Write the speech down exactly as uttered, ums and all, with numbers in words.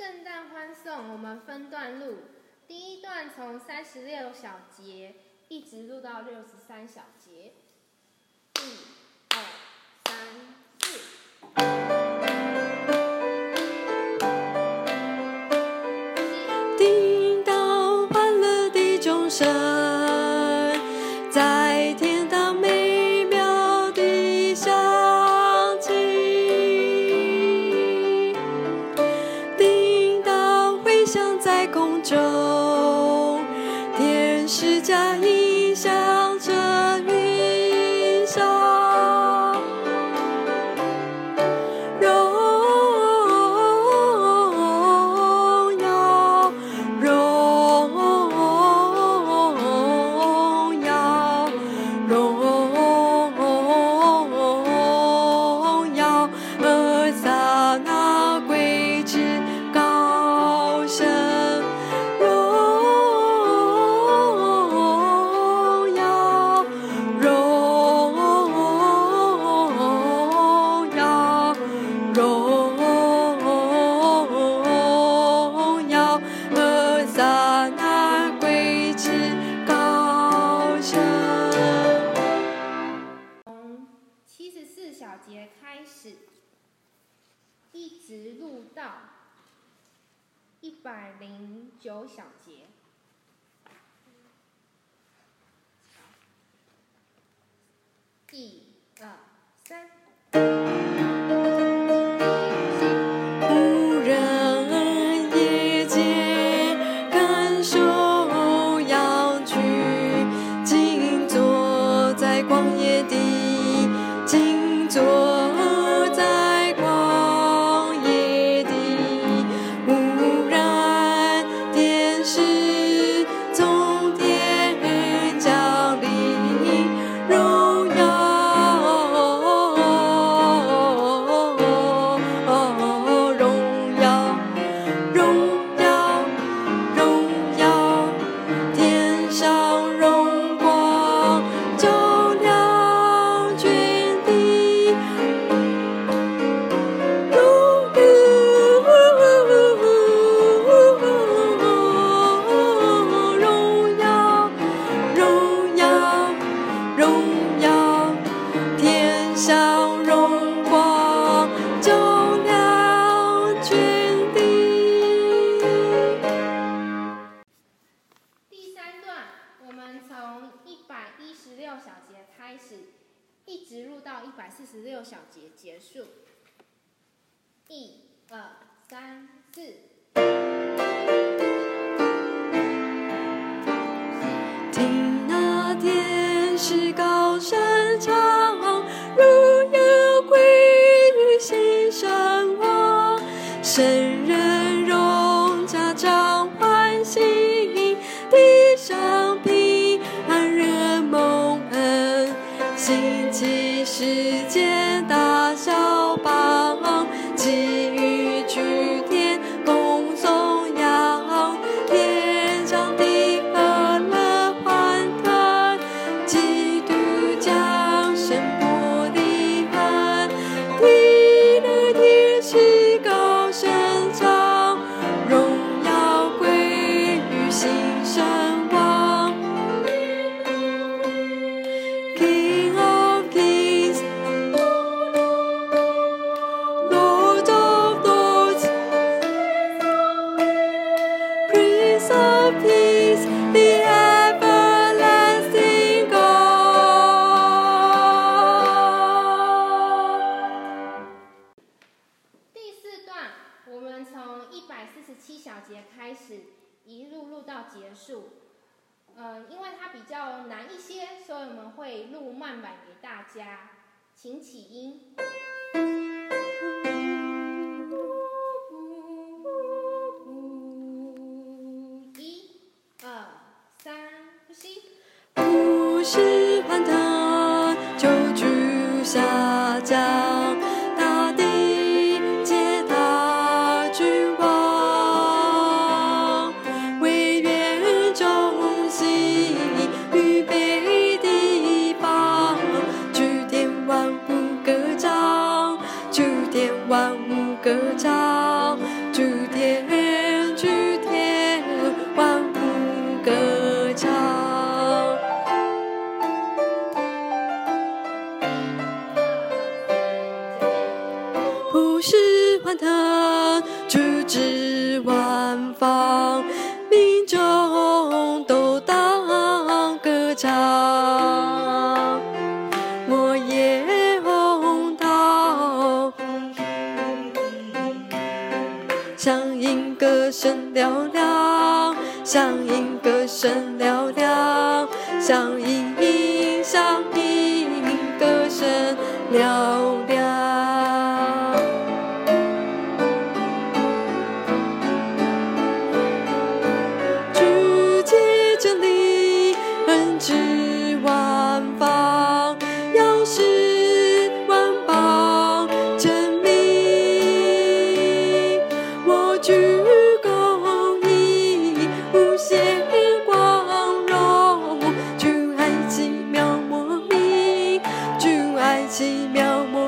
圣诞欢送我们分段录，第一段从三十六小节一直录到六十三小节。一、二、三、四。 叮当，欢乐的钟声，在天堂美妙地响起。叮当，回响在空中，天使家音响着云上。 小节开始，一直录到一百零九小节。一、二、三。 无人夜间感受阳具，静坐在旷野地，静坐在旷野地，忽然天使从天降临，荣耀荣耀荣耀荣耀，天上荣光照亮全地。荣耀荣耀荣耀，天上荣光照亮全地。 第三段，我们从一百一十六小节开始，一直录到一百四十六小节结束。一、二、三、四。 听那天使高声唱，荣耀归于新生王，圣人荣家长欢喜，地上平安人蒙恩，兴起世间大小邦，给予居天共颂扬，天上地和乐欢腾，基督降生破离恨，地的天使高声唱，荣耀归于新生王。King of kings, Lord of lords, Prince of peace, the everlasting God。 第四段，我们从一百四十七小节开始，一路录到结束。嗯，因为它比较难一些，所以我们会录慢版给大家，请起音。一、二、三，呼吸。 普世欢腾，救主下降，大地皆他君王，为愿众喜，预备地方，举天万户歌唱。 万方，民众都当歌唱。我也红桃，响应歌声嘹亮，响应歌声嘹亮，响应响应歌声嘹亮。主藉真理，恩植万方，要使万邦真理。我鞠躬以无限光荣，主爱奇妙莫名，主爱奇妙莫